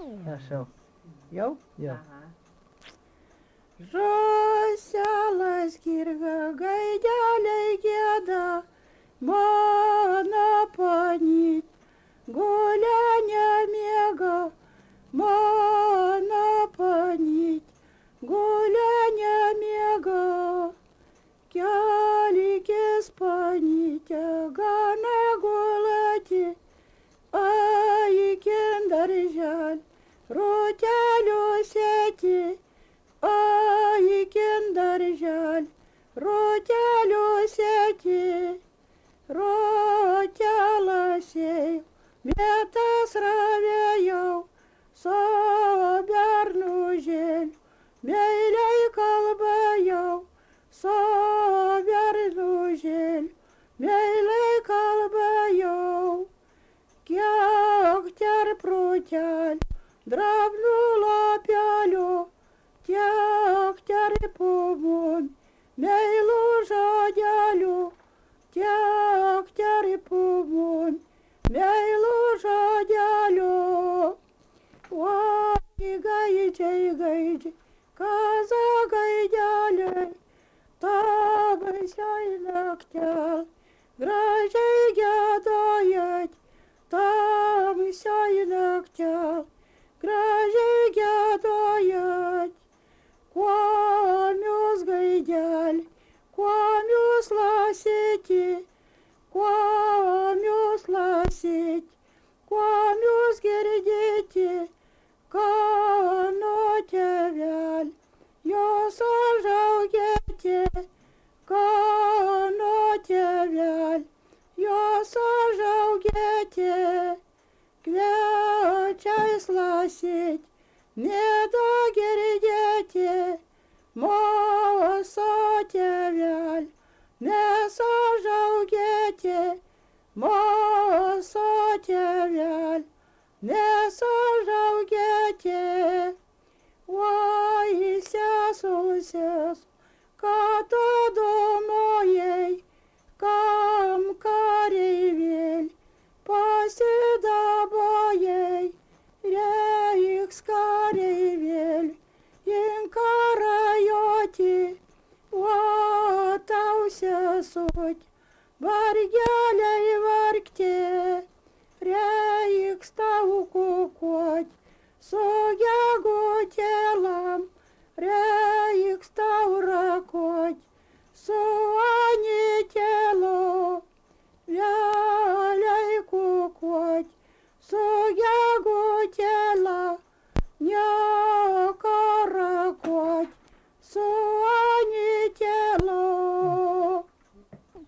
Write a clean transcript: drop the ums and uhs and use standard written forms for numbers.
Prašau. Jau? Jau. Aha. Žoselas girga gaideliai gėda, mano panyt, gulia nemiega, mano panyt, gulia nemiega. Kelikis panytė, gana gulati, aikin daržel, rotelių sėti, aikin daržel, rotelių sėti, rotelasiai, mėtas ravėjau, sobernužėl, meiliai kalbėjau, sobernužėl, meiliai kalbėjau, kiek terprutel, drabnų lapelių, tiek terpumum, meilų žodelių, tiek terpumum, meilų žodelių. Oi, gaidžiai, gaidžiai, kaza gaideliai, tamsiai naktel, gražiai giedojat, tamsiai naktel, gražiai giedojat. Kuom jūs gaideliai, kuom jūs lasyti, kuom jūs lasyti, kuom jūs girdėti, kano tėvel, jūs užaugėti, kano tėvel, jūs užaugėti, kviečiais lasit, nėda girdėti, mūsų tėvel, nes užaugėti, mūsų tėvel, nes užaugėti. Oi, sesusis, ką tu domojai, kam kareivėl pasidabojai, reiks kareivėl, inkarajoti, o tau sesut, vargeliai vargti, reiks tau kukuot, su